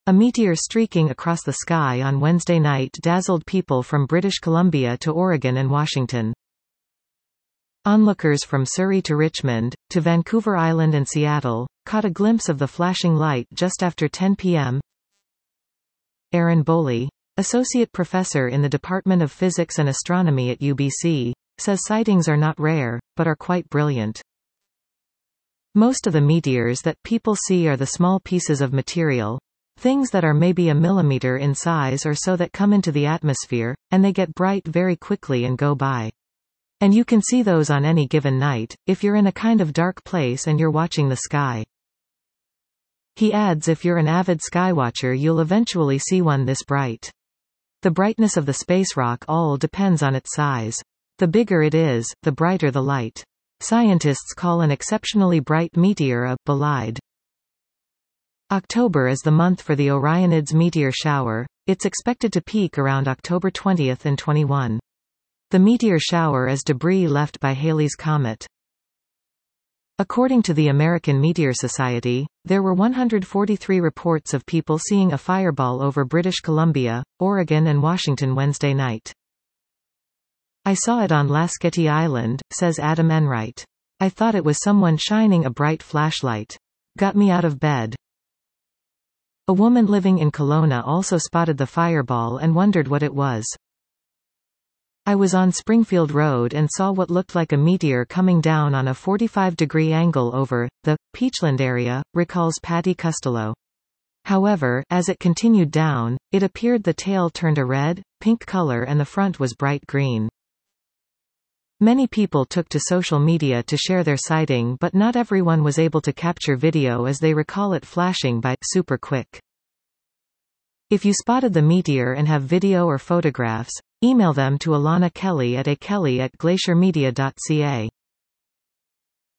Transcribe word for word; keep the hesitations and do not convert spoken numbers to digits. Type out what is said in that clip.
A meteor streaking across the sky on Wednesday night dazzled people from British Columbia to Oregon and Washington. Onlookers from Surrey to Richmond, to Vancouver Island and Seattle, caught a glimpse of the flashing light just after ten p m Aaron Boley, associate professor in the Department of Physics and Astronomy at U B C, says sightings are not rare, but are quite brilliant. Most of the meteors that people see are the small pieces of material, things that are maybe a millimeter in size or so that come into the atmosphere, and they get bright very quickly and go by. And you can see those on any given night, if you're in a kind of dark place and you're watching the sky. He adds, if you're an avid skywatcher you'll eventually see one this bright. The brightness of the space rock all depends on its size. The bigger it is, the brighter the light. Scientists call an exceptionally bright meteor a bolide. October is the month for the Orionids meteor shower. It's expected to peak around October twentieth and twenty-first. The meteor shower is debris left by Halley's Comet. According to the American Meteor Society, there were one hundred forty-three reports of people seeing a fireball over British Columbia, Oregon and Washington Wednesday night. I saw it on Lasqueti Island, says Adam Enright. I thought it was someone shining a bright flashlight. Got me out of bed. A woman living in Kelowna also spotted the fireball and wondered what it was. I was on Springfield Road and saw what looked like a meteor coming down on a forty-five degree angle over the Peachland area, recalls Patty Costello. However, as it continued down, it appeared the tail turned a red, pink color and the front was bright green. Many people took to social media to share their sighting, but not everyone was able to capture video as they recall it flashing by super quick. If you spotted the meteor and have video or photographs, email them to Alana Kelly at a kelly at glaciermedia dot c a.